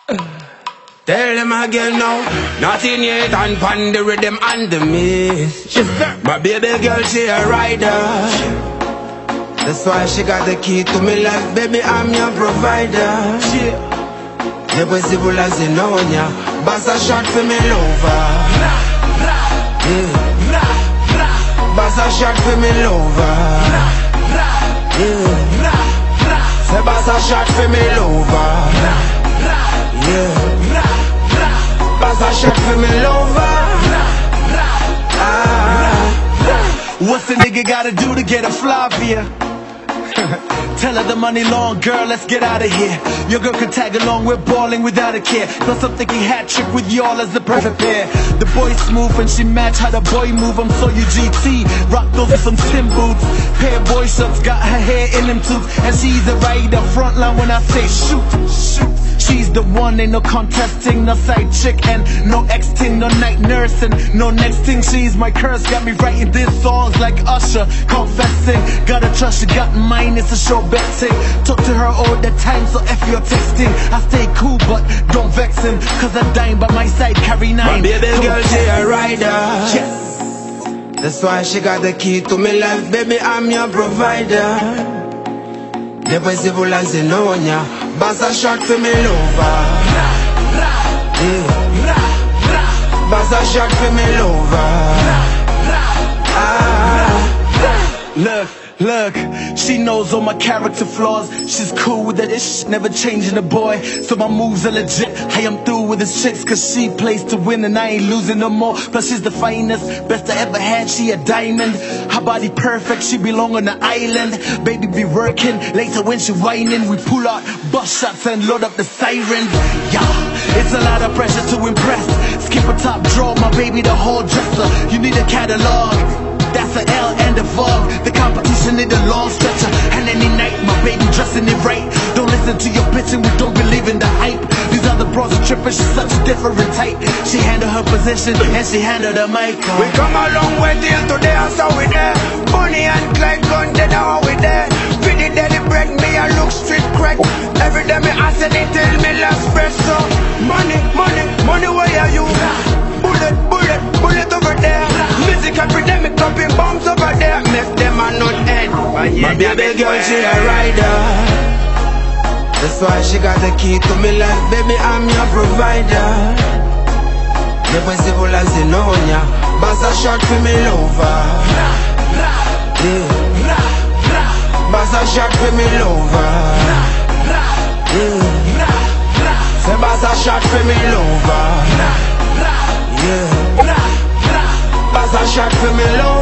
Tell them again now, nothing yet and pan the rhythm and the miss. My baby girl, she a rider. That's why she got the key to me life, baby, I'm your provider. The possible as you know ya, boss a shot for me lover. Yeah. Boss a shot for me lover. Yeah. Say boss a shot for me lover. Yeah. Boss a shot for me lover. What's a nigga gotta do to get a Flavia? Tell her the money long, girl, let's get out of here. Your girl can tag along, we're balling without a care. Plus I'm thinking hat trick with y'all as the perfect pair. The boy smooth and she match how the boy move. I'm so UGT, rock those with some Tim boots. Pair of boy shorts, got her hair in them toots. And she's a rider, front line when I say shoot, shoot. She's the one, ain't no contesting, no side chick and no ex-ting, no night nursing, no next thing. She's my curse, got me writing these songs like Usher, confessing. Gotta trust, she got mine, it's a show betting. Talk to her all the time, so if you're texting, I stay cool but don't vex him, cause I dime by my side, carry 9. My baby girl, she a rider. Yes. That's why she got the key to me life, baby, I'm your provider. The possible as you know ya, boss a shot for me lover. Yeah. Boss a shot for me lover. Look, she knows all my character flaws. She's cool with that ish, never changing a boy. So my moves are legit, I am through with the chicks. Cause she plays to win and I ain't losing no more. Plus she's the finest, best I ever had, she a diamond. Her body perfect, she belong on the island. Baby be working, later when she whining, we pull out bust shots and load up the siren. Yeah, it's a lot of pressure to impress. Skip a top draw, my baby the whole dresser. You need a catalog, that's an L and a Vogue. The competition need a long stretcher. And any night, my baby dressing it right. Don't listen to your bitch and we don't believe in the hype. These other bros are tripping, she's such a different type. She handle her position and she handle the mic. We come a long way till today and so we there. Bonnie and Clyde gun dead and how we there. Feed the daily bread, me I look street crack. Every day me ask and they tell me last fresh. So money, money, money where are you? Bullet, bullet, bullet over there. Music epidemic dropping bombs over there. Make them a not end. My baby girl, she a rider. That's why she got the key to me life, baby, I'm your provider. The possible as you know ya, boss a shot for me lover. Yeah. Boss a shot for me lover. Yeah. Say boss a shot for me lover. Yeah. Boss a shot for me lover.